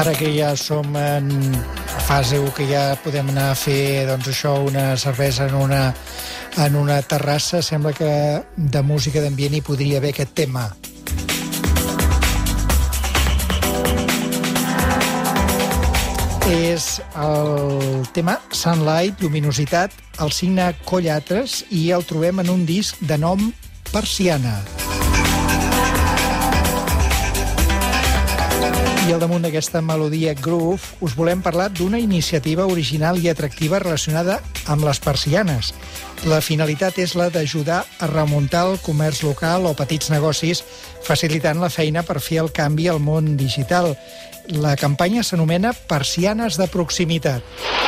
Ara que ja som en fase 1, que ja podem anar a fer una cervesa en una terrassa, sembla que de música d'ambient hi podria haver aquest tema. És el tema Sunlight, lluminositat, el signe Collatres, i el trobem en un disc de nom Persiana. I al damunt d'aquesta melodia groove us volem parlar d'una iniciativa original i atractiva relacionada amb les persianes. La finalitat és la d'ajudar a remuntar el comerç local o petits negocis, facilitant la feina per fer el canvi al món digital. La campanya s'anomena Persianes de Proximitat.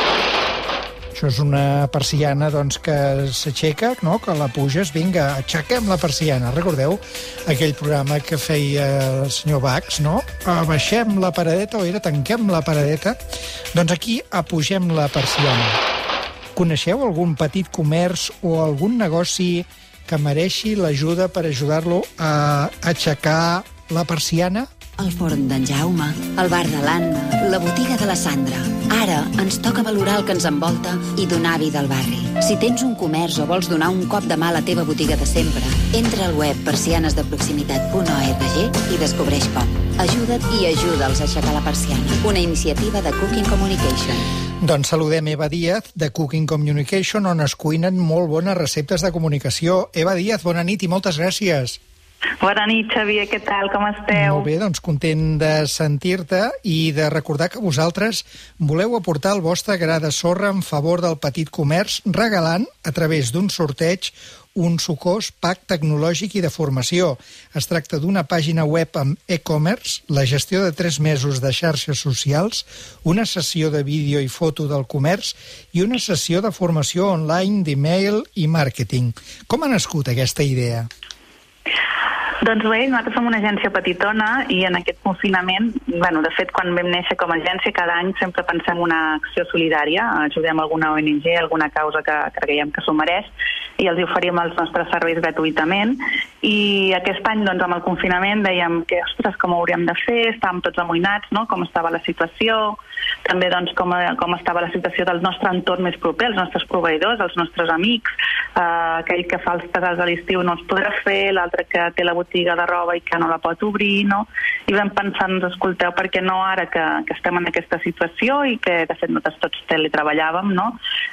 Això és una persiana que s'aixeca, no? Que la puges, vinga, aixequem la persiana. Recordeu aquell programa que feia el senyor Bax, no? Abaixem la paradeta, o era tanquem la paradeta? Doncs aquí apugem la persiana. Coneixeu algun petit comerç o algun negoci que mereixi l'ajuda per ajudar-lo a aixecar la persiana? El forn d'en Jaume, el bar de l'Anna, la botiga de la Sandra. Ara ens toca valorar el que ens envolta i donar vida al barri. Si tens un comerç o vols donar un cop de mà a la teva botiga de sempre, entra al web persianesdeproximitat.org i descobreix com. Ajuda't i ajuda'ls a aixecar la persiana. Una iniciativa de Cooking Communication. Doncs saludem Eva Díaz, de Cooking Communication, on es cuinen molt bones receptes de comunicació. Eva Díaz, bona nit i moltes gràcies. Bona nit, Xavier, què tal, com esteu? Molt bé, doncs content de sentir-te i de recordar que vosaltres voleu aportar el vostre gra de sorra en favor del petit comerç, regalant, a través d'un sorteig, un sucós pack tecnològic i de formació. Es tracta d'una pàgina web amb e-commerce, la gestió de 3 mesos de xarxes socials, una sessió de vídeo i foto del comerç i una sessió de formació online d'email i màrqueting. Com ha nascut aquesta idea? Doncs bé, nosaltres som una agència petitona i en aquest confinament, de fet, quan vam néixer com a agència, cada any sempre pensem una acció solidària, ajudem alguna ONG, alguna causa que creiem que s'ho mereix, i els oferim els nostres serveis gratuïtament. I aquest any, amb el confinament, dèiem que, ostres, com ho hauríem de fer? Estàvem tots amoïnats, no?, com estava la situació, també com estava la situació del nostre entorn més proper, els nostres proveïdors, els nostres amics, aquell que fa els casals a l'estiu no els podrà fer, l'altre que té la botiga de roba i que no la pot obrir, no? I vam pensar, escolteu, per què no ara que estem en aquesta situació i que, de fet, nosaltres tots teletreballàvem, no?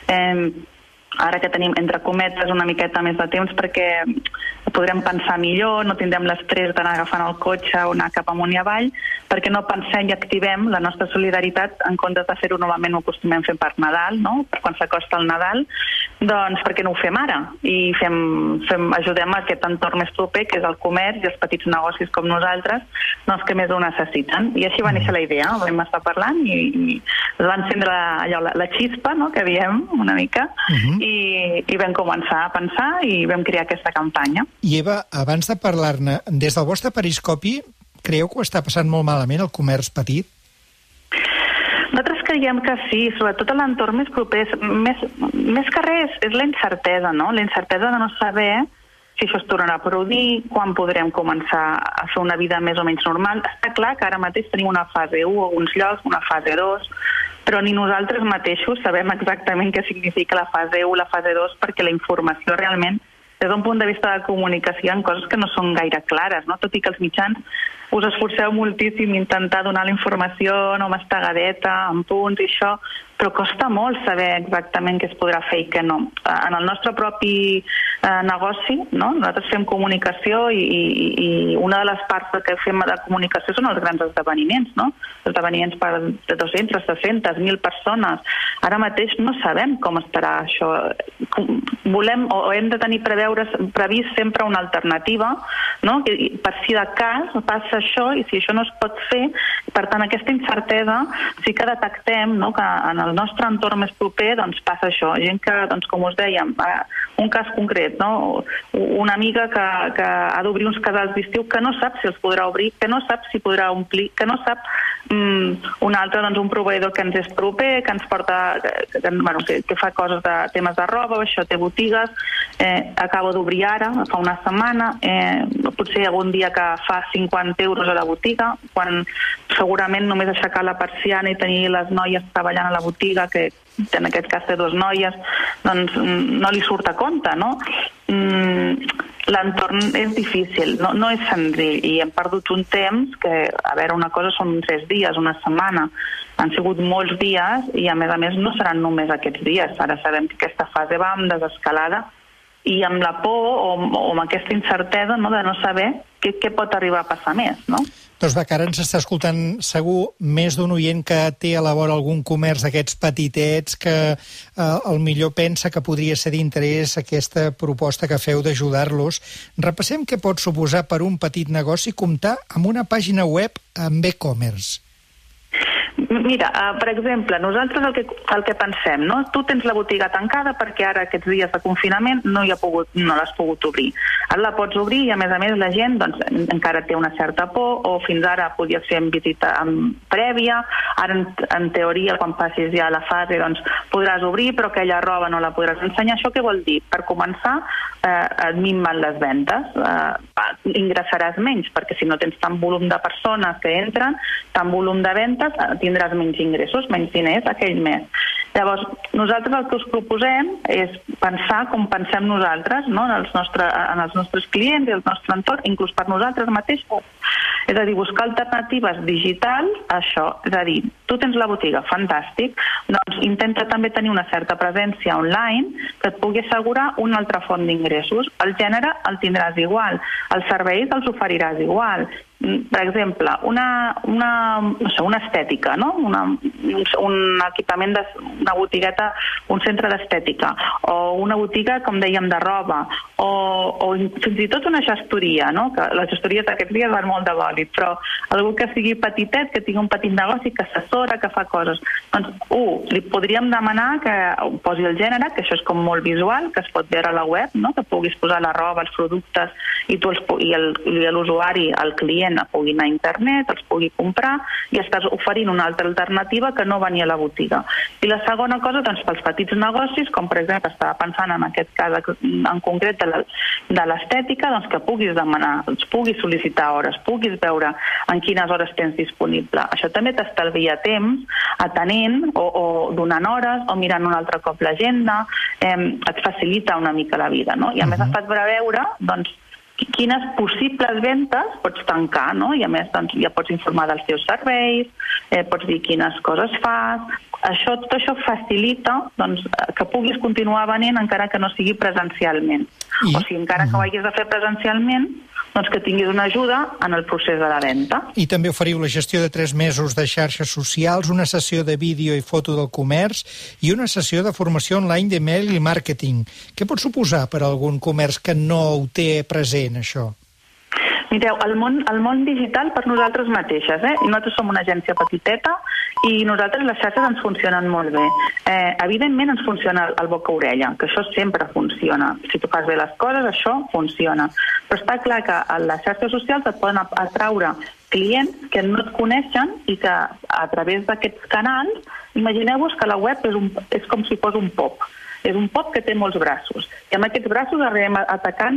Ara que tenim, entre cometes, una miqueta més de temps perquè podrem pensar millor, no tindrem l'estrès d'anar agafant el cotxe o anar cap amunt i avall, perquè no pensem i activem la nostra solidaritat en comptes de fer-ho normalment ho acostumem fent per Nadal, no? Per quan s'acosta el Nadal, doncs per què no ho fem ara? I ajudem a aquest entorn més proper, que és el comerç i els petits negocis com nosaltres, doncs que més ho necessiten. I així va néixer la idea, vam estar parlant i va encendre la xispa, no?, que diem una mica, i vam començar a pensar i vam crear aquesta campanya. I Eva, abans de parlar-ne, des del vostre periscopi, creieu que ho està passant molt malament el comerç petit? Nosaltres creiem que sí, sobretot a l'entorn més proper. Més que res és la incertesa, no? La incertesa de no saber si això es tornarà a produir, quan podrem començar a fer una vida més o menys normal. Està clar que ara mateix tenim una fase 1 a alguns llocs, una fase 2, però ni nosaltres mateixos sabem exactament què significa la fase 1, la fase 2, perquè la informació realment, des d'un punt de vista de comunicació, hi ha coses que no són gaire clares, no? Tot i que els mitjans us esforceu moltíssim intentar donar la informació no mastegadeta, en punts i això, però costa molt saber exactament què es podrà fer i què no. En el nostre propi negoci, no? Nosaltres fem comunicació i una de les parts que fem de comunicació són els grans esdeveniments, no? Esdeveniments per de 200, 300, 1.000 persones. Ara mateix no sabem com estarà això. Volem o hem de tenir previst sempre una alternativa, no? Per si de cas passa això i si això no es pot fer, per tant aquesta incertesa sí que detectem, no?, que en el nostre entorn més proper doncs passa això. Gent que, com us dèiem, un cas concret, no? Una amiga que ha d'obrir uns casals d'estiu que no sap si els podrà obrir, que no sap si podrà omplir, que no sap Un altre, doncs, un proveïdor que ens és proper, que ens porta, que fa coses de temes de roba, això té botigues, acabo d'obrir ara, fa una setmana, potser algun dia que fa 50 euros a la botiga, quan segurament només aixecar la persiana i tenir les noies treballant a la botiga, que en aquest cas té 2 noies, doncs no li surt a compte, no? L'entorn és difícil, no és senzill, i hem perdut un temps que, a veure, una cosa són 3 dies, una setmana, han sigut molts dies i a més no seran només aquests dies. Ara sabem que aquesta fase va amb desescalada i amb la por o amb aquesta incertesa, no, de no saber què pot arribar a passar més, no? Doncs va, que ara ens està escoltant segur més d'un oient que té a la vora algun comerç d'aquests petitets que al millor pensa que podria ser d'interès aquesta proposta que feu d'ajudar-los. Repassem què pot suposar per un petit negoci comptar amb una pàgina web amb e-commerce. Mira, per exemple, nosaltres el que pensem, no? Tu tens la botiga tancada perquè ara aquests dies de confinament no l'has pogut obrir. Ara la pots obrir i a més la gent doncs, encara té una certa por, o fins ara podies fer en visita prèvia, ara en teoria quan passis ja a la fase doncs, podràs obrir però aquella roba no la podràs ensenyar. Això què vol dir? Per començar, et minven les ventes, ingressaràs menys perquè si no tens tant volum de persones que entren, tant volum de ventes, tindràs menys ingressos, menys diners aquell mes. Llavors, nosaltres el que us proposem és pensar com pensem nosaltres, no? en els nostres clients i el nostre entorn, inclús per nosaltres mateixos. És a dir, buscar alternatives digitals a això. És a dir, tu tens la botiga, fantàstic, doncs intenta també tenir una certa presència online que et pugui assegurar una altra font d'ingressos. El gènere el tindràs igual, els serveis els oferiràs igual. Per exemple, una estètica, no? Un equipament, una botigueta, un centre d'estètica, o una botiga, com dèiem, de roba, o fins i tot una gestoria, no? Que les gestories d'aquests dies van molt de bòlit, però algú que sigui petitet, que tingui un petit negoci, que assessora, que fa coses. Doncs, li podríem demanar que posi el gènere, que això és com molt visual, que es pot veure a la web, no? Que puguis posar la roba, els productes, i l'usuari, el client, pugui anar a internet, els pugui comprar i estàs oferint una altra alternativa que no venia a la botiga. I la segona cosa, doncs, pels petits negocis, com per exemple estava pensant en aquest cas en concret de l'estètica, doncs que puguis demanar, puguis sol·licitar hores, puguis veure en quines hores tens disponible. Això també t'estalvia temps atenent o donant hores o mirant un altre cop l'agenda, et facilita una mica la vida, no? I a més et fa veure, doncs, quines possibles ventes pots tancar, no? I a més doncs, ja pots informar dels teus serveis, pots dir quines coses fas. Tot això facilita doncs, que puguis continuar venent encara que no sigui presencialment. O sigui, encara que ho hagis de fer presencialment, doncs que tinguis una ajuda en el procés de la venda. I també oferiu la gestió de 3 mesos de xarxes socials, una sessió de vídeo i foto del comerç i una sessió de formació online d'email i màrqueting. Què pot suposar per a algun comerç que no ho té present, això? Mireu, el món digital per nosaltres mateixes, nosaltres som una agència petiteta i nosaltres les xarxes ens funcionen molt bé. Evidentment ens funciona el boca-orella, que això sempre funciona. Si tu fas bé les coses, això funciona. Però està clar que a les xarxes socials et poden atraure clients que no et coneixen i que a través d'aquests canals, imagineu-vos que la web és com si fos un pop. És un pop que té molts braços. I amb aquests braços arribem atacant,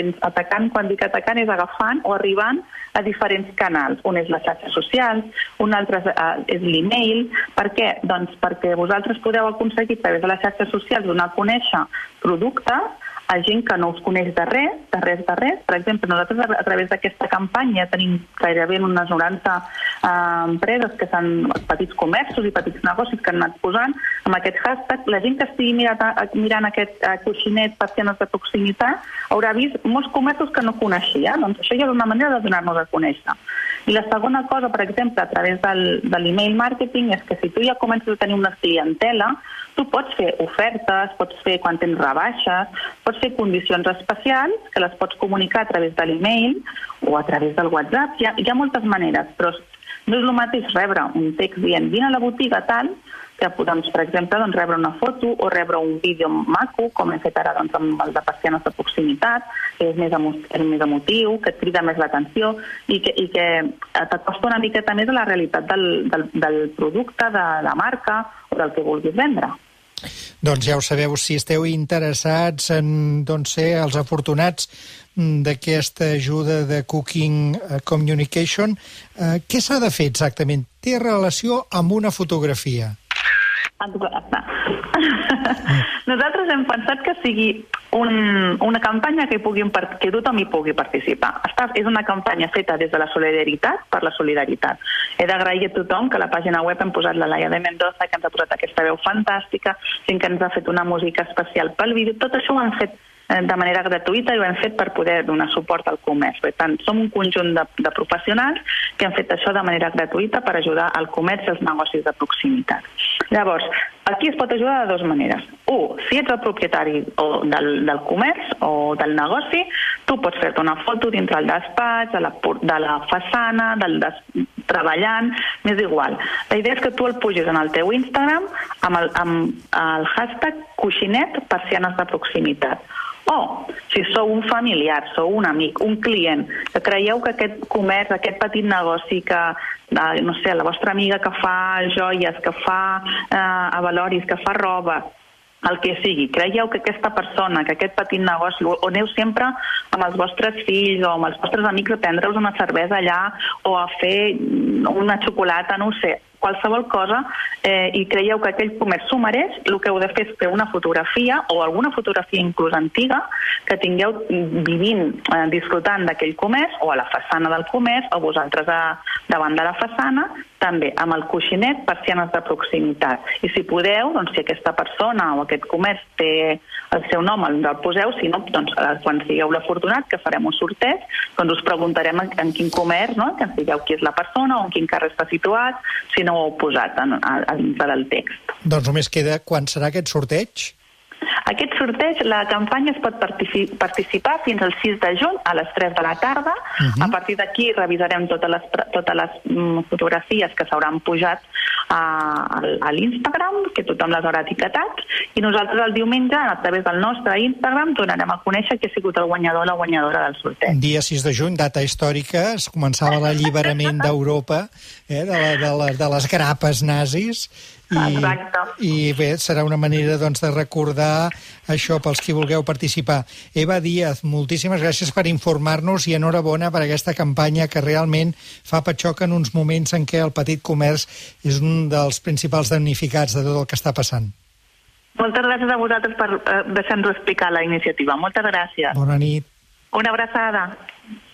quan dic atacant és agafant o arribant a diferents canals. Un és les xarxes socials, un altre és l'email. Per què? Doncs perquè vosaltres podeu aconseguir a través de les xarxes socials donar a conèixer productes a gent que no us coneix de res. Per exemple, nosaltres a través d'aquesta campanya tenim gairebé unes 90 empreses que són petits comerços i petits negocis que han anat posant amb aquest hashtag. La gent que estigui mirant aquest coixinet persianes de proximitat haurà vist molts comerços que no coneixia. Doncs això ja és una manera de donar-nos a conèixer. I la segona cosa, per exemple, a través de l'email marketing, és que si tu ja comences a tenir una clientela, tu pots fer ofertes, pots fer quan tens rebaixes, pots fer condicions especials que les pots comunicar a través de l'email o a través del WhatsApp. Hi ha moltes maneres, però no és el mateix rebre un text dient vine a la botiga tal que, doncs, per exemple, doncs, rebre una foto o rebre un vídeo maco, com hem fet ara doncs, amb el de persianes de proximitat, que és més emotiu, que et crida més l'atenció i que t'acosta una miqueta més a la realitat del producte, de la marca o del que vulguis vendre. Doncs ja ho sabeu, si esteu interessats en ser els afortunats d'aquesta ajuda de Cooking Communication, què s'ha de fer exactament? Té relació amb una fotografia? Exacte. Nosaltres hem pensat que sigui una campanya que tothom hi pugui participar. És una campanya feta des de la solidaritat per la solidaritat. He d'agrair a tothom que a la pàgina web hem posat la Laia de Mendoza, que ens ha posat aquesta veu fantàstica, gent que ens ha fet una música especial pel vídeo. Tot això ho han fet de manera gratuïta i ho hem fet per poder donar suport al comerç. Per tant, som un conjunt de professionals que han fet això de manera gratuïta per ajudar al comerç i als negocis de proximitat. Llavors, aquí es pot ajudar de dues maneres. Si ets el propietari del comerç o del negoci, tu pots fer-te una foto dintre el despatx, de la façana, treballant, m'és igual. La idea és que tu el pugis en el teu Instagram amb el hashtag coixinet persianes de proximitat. O, si sou un familiar, sou un amic, un client, que creieu que aquest comerç, aquest petit negoci que, no sé, la vostra amiga que fa joies, que fa avaloris, que fa roba, el que sigui, creieu que aquesta persona, que aquest petit negoci, o aneu sempre amb els vostres fills o amb els vostres amics a prendre-us una cervesa allà o a fer una xocolata, no ho sé, qualsevol cosa, i creieu que aquell comerç s'ho mereix, el que heu de fer és fer una fotografia o alguna fotografia inclús antiga que tingueu vivint, disfrutant d'aquell comerç o a la façana del comerç o vosaltres davant de la façana, també amb el coixinet persianes de proximitat. I si podeu, doncs si aquesta persona o aquest comerç té el seu nom, el poseu, si no, doncs quan sigueu l'afortunat que farem un sorteig, doncs us preguntarem en quin comerç, no? Que ens digueu qui és la persona o en quin carrer està situat, si no ho heu posat a dintre del text. Doncs només queda quan serà aquest sorteig? Aquest sorteig, la campanya es pot participar fins al 6 de juny a les 3 de la tarda. A partir d'aquí revisarem totes les fotografies que s'hauran pujat a l'Instagram, que tothom les haurà etiquetat, i nosaltres el diumenge, a través del nostre Instagram, donarem a conèixer qui ha sigut el guanyador o la guanyadora del sorteig. Dia 6 de juny, data històrica, es començava l'alliberament d'Europa, de les grapes nazis, i bé, serà una manera de recordar això pels qui vulgueu participar. Eva Díaz, moltíssimes gràcies per informar-nos i enhorabona per aquesta campanya que realment fa patxoc en uns moments en què el petit comerç és un dels principals damnificats de tot el que està passant. Moltes gràcies a vosaltres per deixar-nos explicar la iniciativa. Moltes gràcies. Bona nit. Una abraçada.